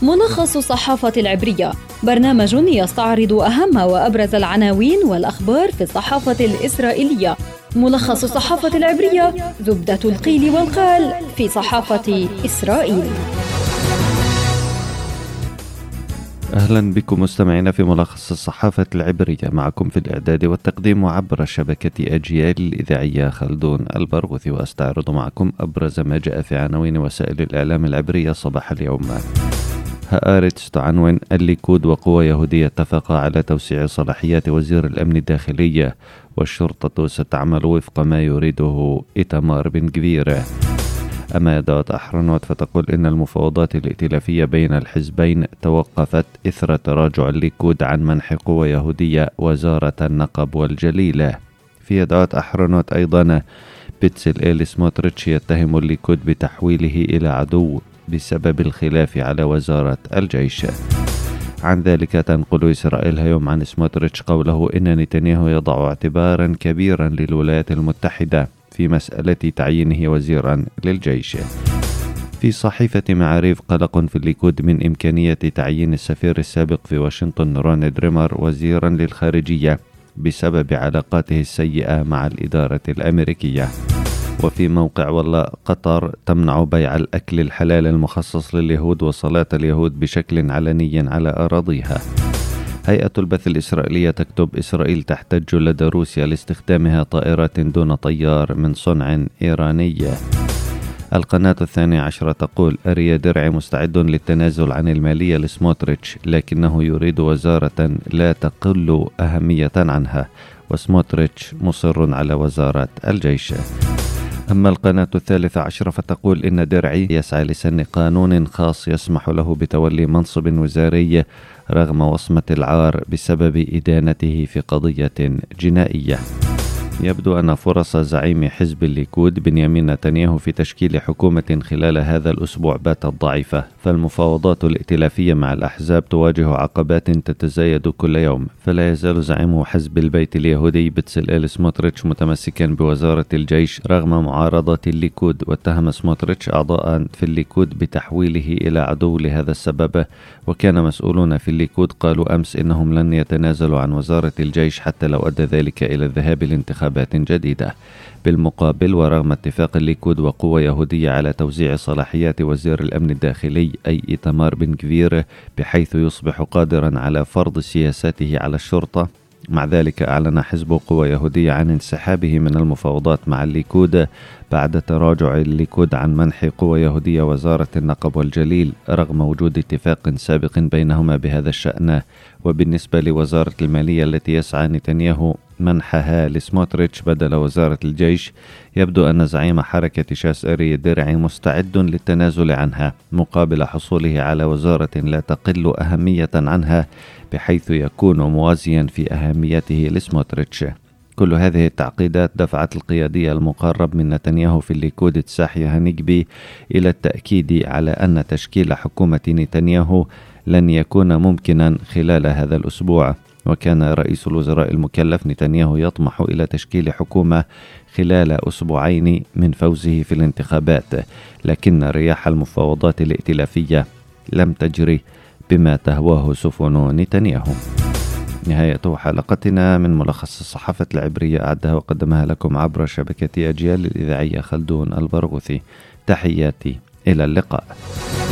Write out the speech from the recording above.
ملخص الصحافة العبرية، برنامج يستعرض أهم وأبرز العناوين والأخبار في الصحافة الإسرائيلية. ملخص الصحافة العبرية، زبدة القيل والقال في صحافة إسرائيل. أهلا بكم مستمعينا في ملخص الصحافة العبرية، معكم في الإعداد والتقديم عبر شبكة أجيال الإذاعية خلدون البرغوثي، وأستعرض معكم أبرز ما جاء في عناوين وسائل الإعلام العبرية صباح اليوم. هآرتس تعنون: الليكود وقوى يهودية اتفقا على توسيع صلاحيات وزير الأمن الداخلي، والشرطة ستعمل وفق ما يريده إيتمار بن جفير. أما يدعوت أحرنوت فتقول إن المفاوضات الائتلافية بين الحزبين توقفت إثر تراجع الليكود عن منح قوى يهودية وزارة النقب والجليلة. في يدعوت أحرنوت أيضا: بتسلئيل سموتريتش يتهم الليكود بتحويله إلى عدو بسبب الخلاف على وزارة الجيش. عن ذلك تنقل إسرائيل هيوم عن سموتريتش قوله إن نتنياهو يضع اعتبارا كبيرا للولايات المتحدة في مسألة تعيينه وزيرا للجيش. في صحيفة معاريف: قلق في الليكود من إمكانية تعيين السفير السابق في واشنطن رون دريمر وزيرا للخارجية بسبب علاقاته السيئة مع الإدارة الأمريكية. وفي موقع: والله قطر تمنع بيع الأكل الحلال المخصص لليهود وصلاة اليهود بشكل علني على أراضيها. هيئة البث الإسرائيلية تكتب: إسرائيل تحتج لدى روسيا لاستخدامها طائرات دون طيار من صنع إيراني. القناة 12 تقول: أريا درعي مستعد للتنازل عن المالية لسموتريتش، لكنه يريد وزارة لا تقل أهمية عنها، وسموتريتش مصر على وزارة الجيش. أما القناة 13 فتقول إن درعي يسعى لسن قانون خاص يسمح له بتولي منصب وزاري رغم وصمة العار بسبب إدانته في قضية جنائية. يبدو أن فرص زعيم حزب الليكود بنيامين نتنياهو في تشكيل حكومة خلال هذا الأسبوع باتت ضعيفة، فالمفاوضات الائتلافية مع الأحزاب تواجه عقبات تتزايد كل يوم، فلا يزال زعيم حزب البيت اليهودي بتسلئيل سموتريتش متمسكا بوزارة الجيش رغم معارضة الليكود، واتهم سموتريتش أعضاء في الليكود بتحويله إلى عدو لهذا السبب. وكان مسؤولون في الليكود قالوا أمس إنهم لن يتنازلوا عن وزارة الجيش حتى لو أدى ذلك إلى الذهاب لانتخابات جديدة. بالمقابل، ورغم اتفاق الليكود وقوى يهودية على توزيع صلاحيات وزير الأمن الداخلي أي إيتمار بن جفير بحيث يصبح قادرا على فرض سياساته على الشرطة، مع ذلك أعلن حزب قوى يهودية عن انسحابه من المفاوضات مع الليكود بعد تراجع الليكود عن منح قوى يهودية وزارة النقب والجليل رغم وجود اتفاق سابق بينهما بهذا الشأن. وبالنسبة لوزارة المالية التي يسعى نتنياهو منحها لسموتريتش بدل وزارة الجيش، يبدو أن زعيم حركة شاس أري درعي مستعد للتنازل عنها مقابل حصوله على وزارة لا تقل أهمية عنها بحيث يكون موازيا في أهميته لسموتريتش. كل هذه التعقيدات دفعت القيادي المقرب من نتنياهو في الليكود تساحي هنيجبي إلى التأكيد على أن تشكيل حكومة نتنياهو لن يكون ممكنا خلال هذا الأسبوع. وكان رئيس الوزراء المكلف نتنياهو يطمح إلى تشكيل حكومة خلال أسبوعين من فوزه في الانتخابات، لكن رياح المفاوضات الائتلافية لم تجري بما تهواه سفن نتنياهو. نهاية حلقتنا من ملخص الصحافة العبرية، أعدها وقدمها لكم عبر شبكة أجيال الإذاعية خلدون البرغوثي. تحياتي، إلى اللقاء.